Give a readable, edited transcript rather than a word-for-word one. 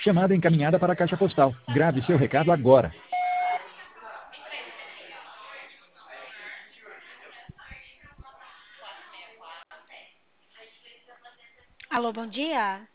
Chamada encaminhada para a caixa postal. Grave seu recado agora. Alô, bom dia.